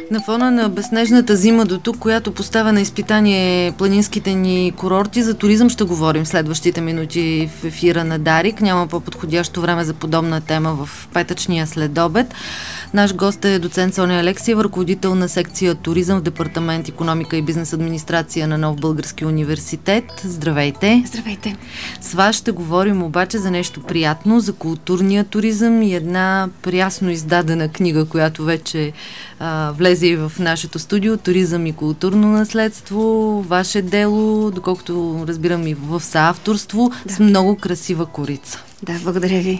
На фона на безснежната зима до тук, която поставя на изпитание планинските ни курорти, за туризъм ще говорим следващите минути в ефира на Дарик. Няма по-подходящо време за подобна тема в петъчния следобед. Наш гост е доцент Соня Алексиева, ръководител на секция туризъм в департамент икономика и бизнес администрация на Нов български университет. Здравейте! Здравейте! С вас ще говорим обаче за нещо приятно, за културния туризъм и една прясно издадена книга, която вече влезе и в нашето студио. Туризъм и културно наследство. Ваше дело, доколкото разбирам и в съавторство, с много красива корица. Да, благодаря ви.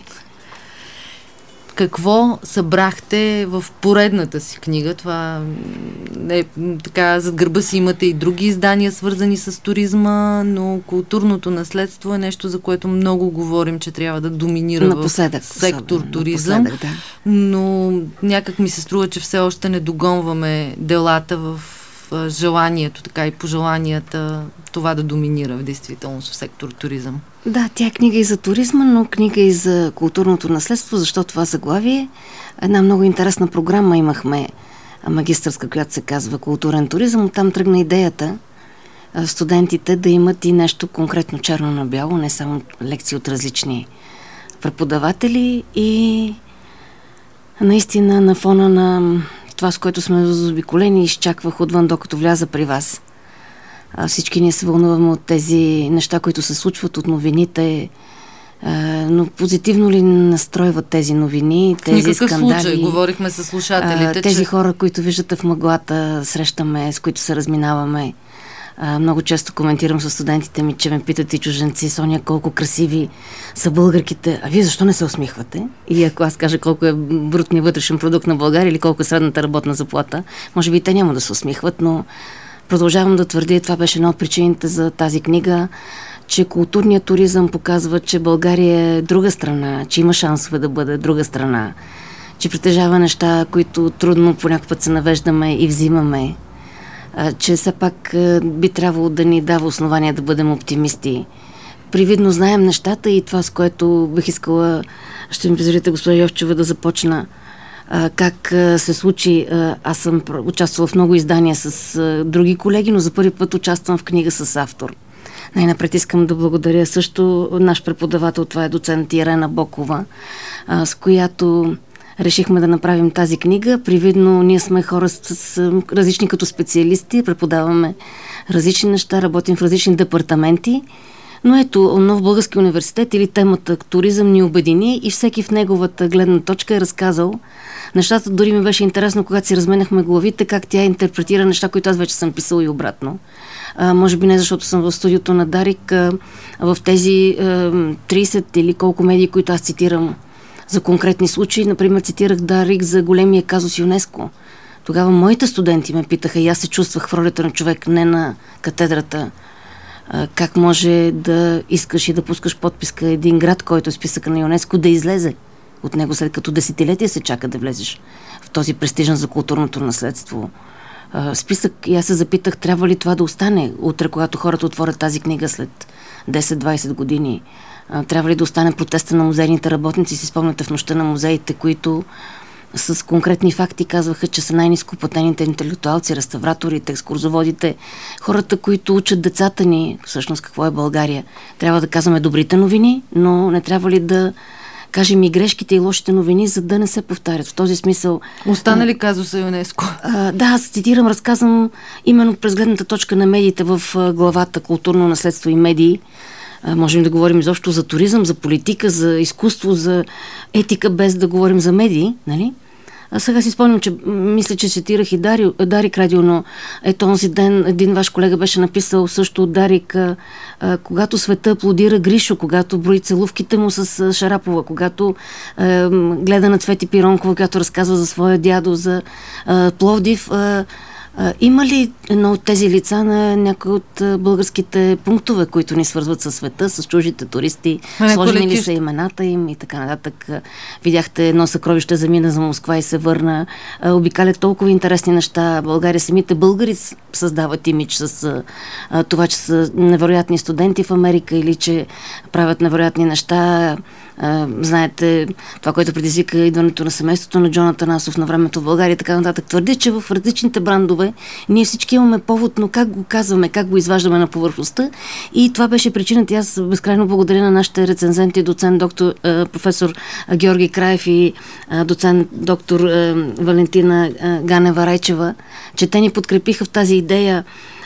Какво събрахте в поредната си книга? Това е така, зад гърба си имате и други издания, свързани с туризма, но културното наследство е нещо, за което много говорим, че трябва да доминира напоследък, в сектор туризъм. Да. Но някак ми се струва, че все още не догонваме делата в желанието, така и пожеланията това да доминира в действителност в сектор туризъм. Да, тя е книга и за туризма, но книга и за културното наследство, защото това заглавие. Една много интересна програма имахме, магистърска, която се казва Културен туризъм. Оттам тръгна идеята студентите да имат и нещо конкретно черно на бяло, не само лекции от различни преподаватели, и наистина на фона на това, с което сме заобиколени, изчаквах отвън, докато вляза при вас. Всички ние се вълнуваме от тези неща, които се случват, от новините, но позитивно ли настройват тези новини, тези никакъв скандали? Случай, говорихме с слушателите. Тези хора, които виждате в мъглата, срещаме, с които се разминаваме. Много често коментирам с студентите ми, че ме питат и чужденци: Соня, колко красиви са българките, а вие защо не се усмихвате? И ако аз кажа колко е брутният вътрешен продукт на България или колко е средната работна заплата, може би и те няма да се усмихват, но продължавам да твърдя, и това беше една от причините за тази книга, че културният туризъм показва, че България е друга страна, че има шансове да бъде друга страна, че притежава неща, които трудно понякога път се навеждаме и взимаме, че все пак би трябвало да ни дава основания да бъдем оптимисти. Привидно знаем нещата и това, с което бих искала, ще ми позволите, госпожа Йовчева, да започна как се случи. Аз съм участвала в много издания с други колеги, но за първи път участвам в книга с автор. Най-напред искам да благодаря също наш преподавател, това е доцент Ирена Бокова, с която решихме да направим тази книга. Привидно ние сме хора с различни като специалисти, преподаваме различни неща, работим в различни департаменти, но ето, Нов български университет или темата туризъм ни обедини и всеки в неговата гледна точка е разказал нещата. Дори ми беше интересно, когато си разменяхме главите, как тя интерпретира неща, които аз вече съм писала и обратно. Може би не защото съм в студиото на Дарик, в тези 30 или колко медии, които аз цитирам за конкретни случаи. Например, цитирах Дарик за големия казус ЮНЕСКО. Тогава моите студенти ме питаха и аз се чувствах в ролята на човек, не на катедрата. Как може да искаш и да пускаш подписка един град, който е списъка на ЮНЕСКО, да излезе от него, след като десетилетия се чака да влезеш в този престижен за културното наследство списък. И аз се запитах, трябва ли това да остане утре, когато хората отворят тази книга след 10-20 години. Трябва ли да остане протеста на музейните работници? Си спомняте в нощта на музеите, които с конкретни факти казваха, че са най-ниско платените интелектуалци, реставраторите, екскурзоводите, хората, които учат децата ни всъщност какво е България. Трябва да казваме добрите новини, но не трябва ли да кажем и грешките и лошите новини, за да не се повтарят. В този смисъл... Остана ли казуса ЮНЕСКО? Да, аз цитирам, разказвам именно през гледната точка на медиите в главата Културно наследство и медии. Можем да говорим изобщо за туризъм, за политика, за изкуство, за етика, без да говорим за медии, нали? А сега си спомням, че мисля, че цитирах и Дарик радио, но ето онзи ден един ваш колега беше написал също от Дарик, когато света аплодира Гришо, когато брои целувките му с Шарапова, когато гледа на Цвети Пиронкова, която разказва за своя дядо, за Пловдив. Има ли едно от тези лица на някои от българските пунктове, които ни свързват със света, с чуждите туристи? Сложени ли са имената им и така нататък? Видяхте едно съкровище, замина за Москва и се върна. Обикалят толкова интересни неща. България, самите българи създават имидж с това, че са невероятни студенти в Америка или че правят невероятни неща. Знаете, това, което предизвика идването на семейството на Джон Атанасов на времето в България и така нататък. Твърдя, че в различните брандове ние всички имаме повод, но как го казваме, как го изваждаме на повърхността. И това беше причината. Аз безкрайно благодаря на нашите рецензенти, доцент доктор, професор Георги Краев и доцент доктор Валентина Ганева-Райчева, че те ни подкрепиха в тази идея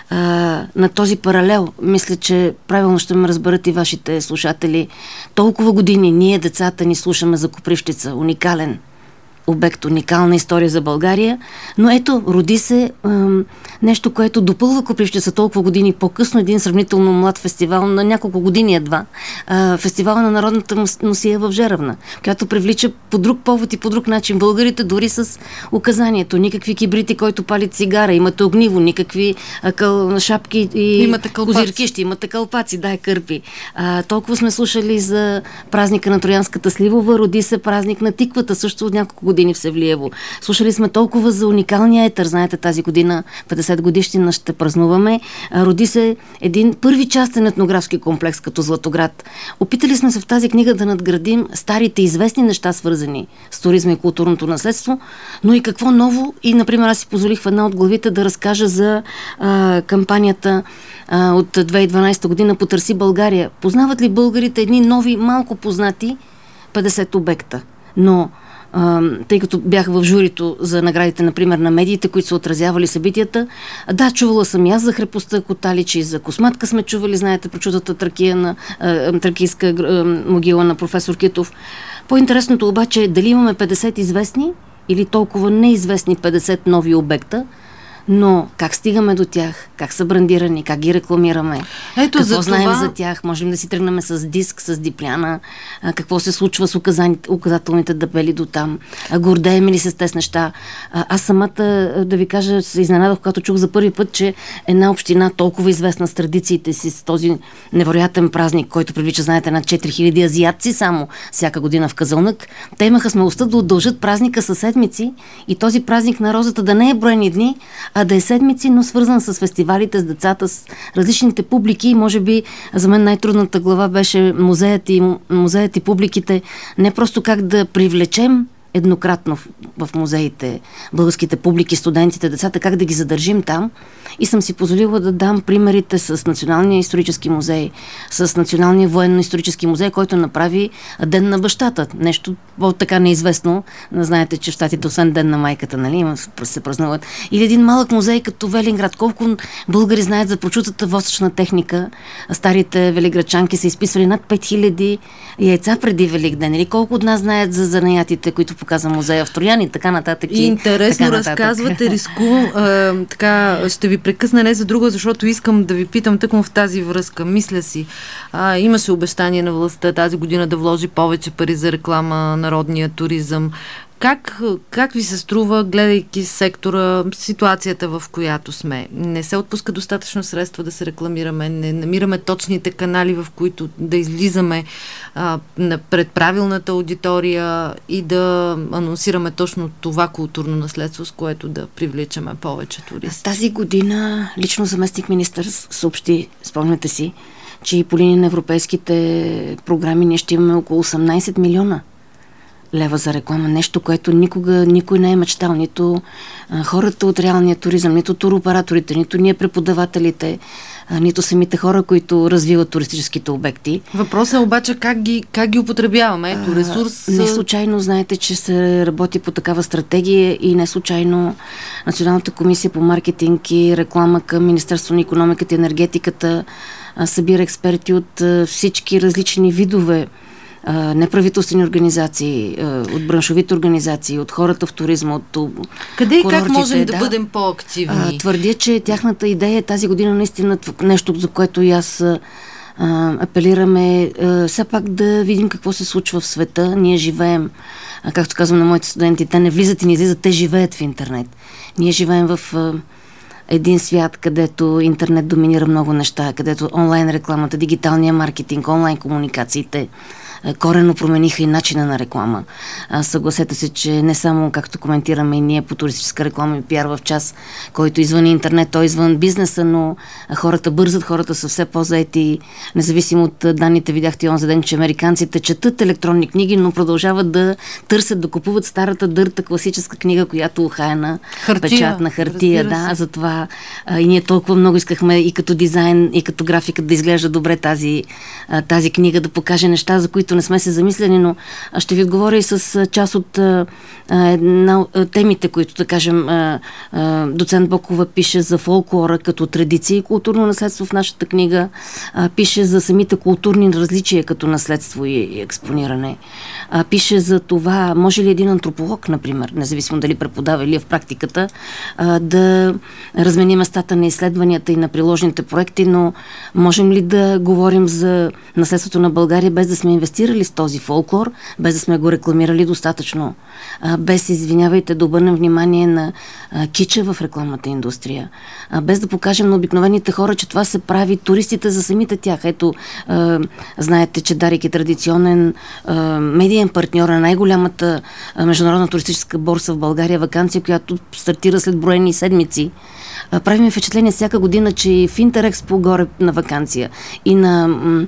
на този паралел. Мисля, че правилно ще ме разберат и вашите слушатели. Толкова години ние, децата, ни слушаме за Копривщица. Уникален обект, уникална история за България, но ето, роди се нещо, което допълва Копривщица толкова години по-късно, един сравнително млад фестивал, на няколко години едва, фестивала на народната носия в Жеравна, която привлича по друг повод и по друг начин българите, дори с указанието. Никакви кибрити, който пали цигара, имате огниво, никакви шапки и козиркищи, имате кълпаци, дай кърпи. Толкова сме слушали за празника на Троянската сливова, роди се празник на тиквата, също от няколко години в Севлиево. Слушали сме толкова за уникалния етър. Знаете, тази година 50 годишнина ще празнуваме. Роди се един първи частен етнографски комплекс като Златоград. Опитали сме се в тази книга да надградим старите известни неща, свързани с туризма и културното наследство, но и какво ново. И, например, аз си позволих в една от главите да разкажа за кампанията от 2012 година "Потърси България". Познават ли българите едни нови, малко познати 50 обекта? Но тъй като бях в журито за наградите, например, на медиите, които са отразявали събитията. Да, чувала съм и аз за хрепостта Коталич и за Косматка сме чували, знаете, прочутата тракийска могила на професор Китов. По-интересното обаче е дали имаме 50 известни или толкова неизвестни 50 нови обекта, но как стигаме до тях, как са брандирани, как ги рекламираме, какво знаем за тях, можем да си тръгнем с диск, с дипляна, какво се случва с указателните табели до там, гордеем ли се с тези неща. Аз самата, да ви кажа, се изненадах, когато чух за първи път, че една община, толкова известна с традициите си, с този невероятен празник, който привлича, знаете, над 4000 азиатци само всяка година в Казълнък, те имаха смелостта да удължат празника със седмици и този празник на розата да не е броени дни, а да е седмици, но свързан с фестивалите, с децата, с различните публики. Може би за мен най-трудната глава беше музеят и публиките. Не просто как да привлечем еднократно в музеите българските публики, студентите, децата, как да ги задържим там. И съм си позволила да дам примерите с Националния исторически музей, с Националния военно-исторически музей, който направи Ден на бащата. Нещо така неизвестно. Знаете, че в Щатите освен Ден на майката, нали, се празнуват. Или един малък музей като Велинград. Колко българи знаят за прочутата восъчна техника. Старите велиградчанки са изписвали над 5000 яйца преди Великден. Или колко от нас знаят за занаятите, които показва музея в Троян и така нататък. И интересно така разказвате, рискувам. Ще ви прекъсна не за друго, защото искам да ви питам тъкмо в тази връзка. Мисля си, имаше обещание на властта тази година да вложи повече пари за реклама, народния туризъм. Как ви се струва, гледайки сектора, ситуацията, в която сме? Не се отпуска достатъчно средства да се рекламираме, не намираме точните канали, в които да излизаме пред правилната аудитория и да анонсираме точно това културно наследство, с което да привличаме повече туристи. Тази година лично заместник министър съобщи, спомняте си, че и по линия на европейските програми ние ще имаме около 18 милиона лева за реклама. Нещо, което никога никой не е мечтал. Нито хората от реалния туризъм, нито туроператорите, нито ние преподавателите, нито самите хора, които развиват туристическите обекти. Въпросът е обаче как ги употребяваме. Ето ресурс... Не случайно знаете, че се работи по такава стратегия и не случайно Националната комисия по маркетинг и реклама към Министерство на икономиката и енергетиката събира експерти от всички различни видове неправителствени организации, от браншовите организации, от хората в туризма, от къде и как можем да бъдем по-активни? Твърдя, че тяхната идея е тази година наистина нещо, за което и аз апелираме, все пак да видим какво се случва в света. Ние живеем, както казвам на моите студенти, те не влизат и не излизат, те живеят в интернет. Ние живеем в един свят, където интернет доминира много неща, където онлайн рекламата, дигиталния маркетинг, онлайн комуникациите коренно промениха и начина на реклама. Съгласете се, че не само, както коментираме и ние по туристическа реклама и пиар в час, който извън интернет, той извън бизнеса, но хората бързат, хората са все по-заети. Независимо от данните, видяхте и онзи ден, че американците четат електронни книги, но продължават да търсят, да купуват старата дърта класическа книга, която ухае на печатна хартия. Да, затова и ние толкова много искахме и като дизайн, и като графика да изглежда добре тази книга, да покаже неща, за които не сме се замислени, но ще ви отговоря и с част от темите, които, да кажем, доцент Бокова пише за фолклора като традиция и културно наследство в нашата книга, пише за самите културни различия като наследство и експониране. Пише за това, може ли един антрополог, например, независимо дали преподава или в практиката, да размени местата на изследванията и на приложените проекти, но можем ли да говорим за наследството на България без да сме инвестирали с този фолклор, без да сме го рекламирали достатъчно, без, извинявайте, да обърнем внимание на кича в рекламната индустрия, без да покажем на обикновените хора, че това се прави туристите за самите тях. Ето, знаете, че Дарик е традиционен медиен партньор на най-голямата международна туристическа борса в България, ваканция, която стартира след броени седмици. Правим впечатление всяка година, че и в Интерекспо горе на ваканция и на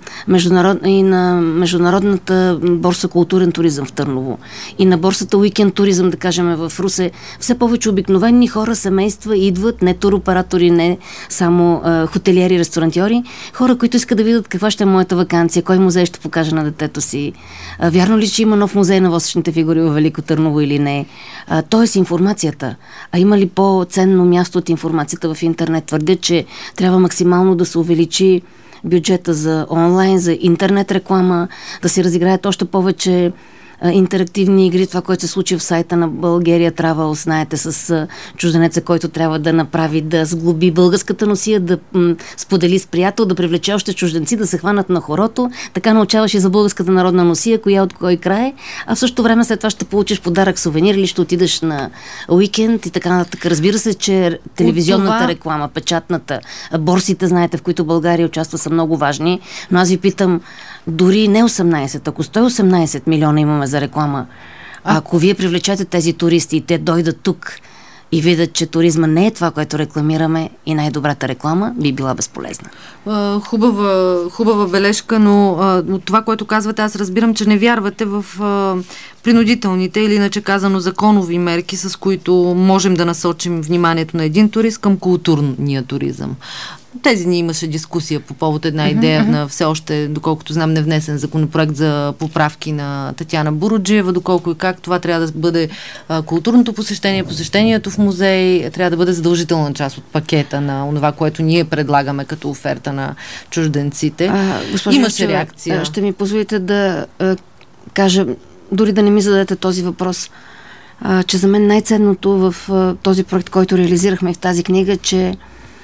международната борса културен туризъм в Търново и на борсата уикенд туризъм, да кажем, в Русе, все повече обикновени хора, семейства идват, не туроператори, не само хотелиери, ресторантьори, хора, които искат да видят каква ще е моята ваканция, кой музей ще покажа на детето си. Вярно ли, че има нов музей на восъчните фигури в Велико Търново или не? Тоест информацията. А има ли по-ценно място от информацията в интернет? Твърдя, че трябва максимално да се увеличи бюджета за онлайн, за интернет реклама, да се разиграят още повече интерактивни игри, това, което се случи в сайта на България Travel, знаете, с чужденеца, който трябва да направи, да сглоби българската носия, да сподели с приятел, да привлече още чужденци, да се хванат на хорото. Така научаваш и за българската народна носия, коя от кой край, а в същото време след това ще получиш подарък, сувенир или ще отидеш на уикенд и така нататък. Разбира се, че телевизионната реклама, печатната, борсите, знаете, в които България участва, са много важни, но аз ви питам, дори не 18, ако 118 милиона имаме за реклама, ако вие привлечете тези туристи и те дойдат тук и видят, че туризма не е това, което рекламираме и най-добрата реклама, би била безполезна. Хубава бележка, но това, което казвате, аз разбирам, че не вярвате в принудителните или иначе казано законови мерки, с които можем да насочим вниманието на един турист към културния туризъм. Тези дни имаше дискусия по повод една идея на все още, доколкото знам, невнесен законопроект за поправки на Татяна Буруджиева, доколко и как това трябва да бъде културното посещение, посещението в музей, трябва да бъде задължителна част от пакета на това, което ние предлагаме като оферта на чужденците. Имаше реакция. Ще ми позволите да кажа, дори да не ми зададете този въпрос, че за мен най-ценното в този проект, който реализирахме в тази книга, че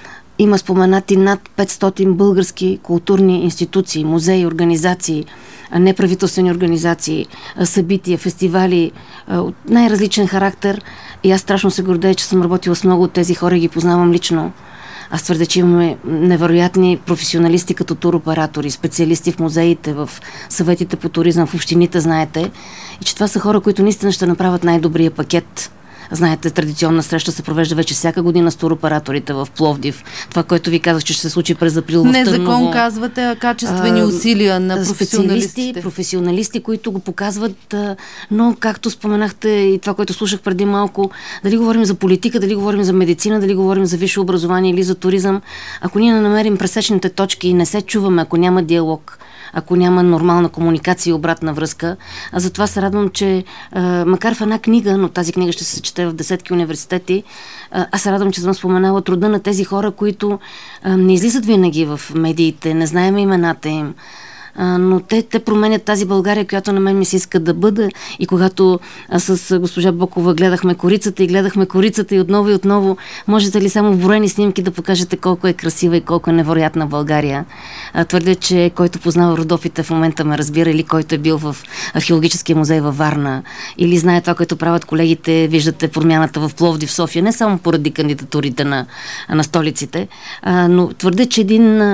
има споменати над 500 български културни институции, музеи, организации, неправителствени организации, събития, фестивали от най-различен характер. И аз страшно се гордея, че съм работила с много от тези хора и ги познавам лично. Аз твърдя, че имаме невероятни професионалисти като туроператори, специалисти в музеите, в съветите по туризъм, в общините, знаете. И че това са хора, които наистина ще направят най-добрия пакет. Знаете, традиционна среща се провежда вече всяка година с туроператорите в Пловдив. Това, което ви казах, че ще се случи през април в Търново. Не закон казвате, а качествени усилия на професионалистите. Професионалисти, които го показват, но както споменахте и това, което слушах преди малко, дали говорим за политика, дали говорим за медицина, дали говорим за висше образование или за туризъм, ако ние не намерим пресечните точки и не се чуваме, ако няма диалог, ако няма нормална комуникация и обратна връзка. А затова се радвам, че макар в една книга, но тази книга ще се чете в десетки университети, аз се радвам, че съм споменала труда на тези хора, които не излизат винаги в медиите, не знаем имената им, но те променят тази България, която на мен ми се иска да бъде. И когато с госпожа Бокова гледахме корицата и отново, можете ли само в броени снимки да покажете колко е красива и колко е невероятна България? Твърдя, че който познава Родопите в момента ме разбира, или който е бил в археологическия музей във Варна, или знае това, което правят колегите, виждате промяната в Пловдив, в София, не само поради кандидатурите на столиците, но твърдя, че един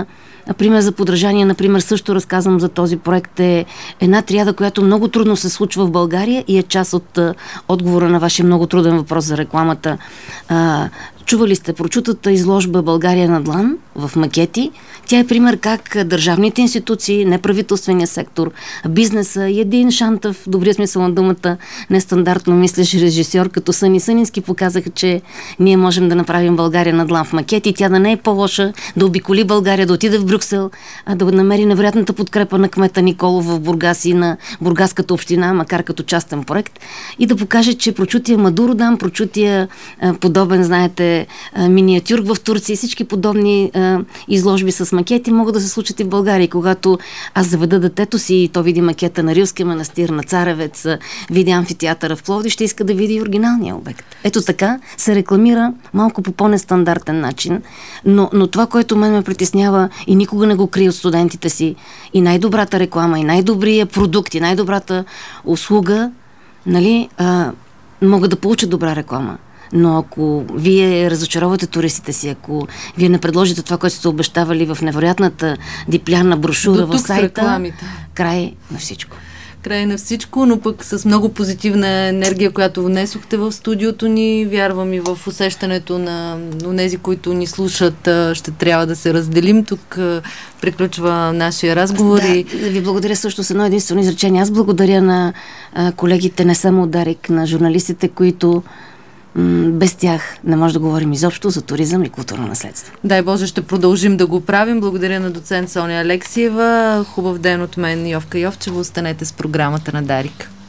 Пример за подражание, например, също разказвам за този проект, е една триада, която много трудно се случва в България и е част от отговора на вашия много труден въпрос за рекламата. Чували сте прочутата изложба "България на длан" в макети. Тя е пример как държавните институции, неправителствения сектор, бизнеса и един шантав, в добрия смисъл на думата, нестандартно мислещ режисьор, като Съни Сънински, показаха, че ние можем да направим България на длан в макети. Тя да не е по-лоша, да обиколи България, да отиде в Брюксел, да намери невероятната подкрепа на кмета Николов в Бургас и на бургаската община, макар като частен проект, и да покаже, че прочутия Мадуродан, прочутия подобен, знаете, миниатюрк в Турция и всички подобни изложби с макети могат да се случат и в България. Когато аз заведа детето си и то види макета на Рилския манастир, на Царевец, види амфитеатъра в Пловдив, ще иска да види оригиналния обект. Ето така се рекламира малко по по-нестандартен начин, но това, което мен ме притеснява и никога не го крия от студентите си, и най-добрата реклама, и най-добрия продукт, и най-добрата услуга, нали, могат да получат добра реклама. Но ако вие разочаровате туристите си, ако вие не предложите това, което сте обещавали в невероятната диплянна брошура в сайта, край на всичко. Край на всичко, но пък с много позитивна енергия, която внесохте в студиото ни. Вярвам и в усещането на тези, които ни слушат. Ще трябва да се разделим. Тук приключва нашия разговор. Да ви благодаря също с едно единствено изречение. Аз благодаря на колегите, не само от Дарик, на журналистите, които без тях не може да говорим изобщо за туризъм и културно наследство. Дай Боже, ще продължим да го правим. Благодаря на доцент Соня Алексиева. Хубав ден от мен, Йовка Йовчева. Останете с програмата на Дарик.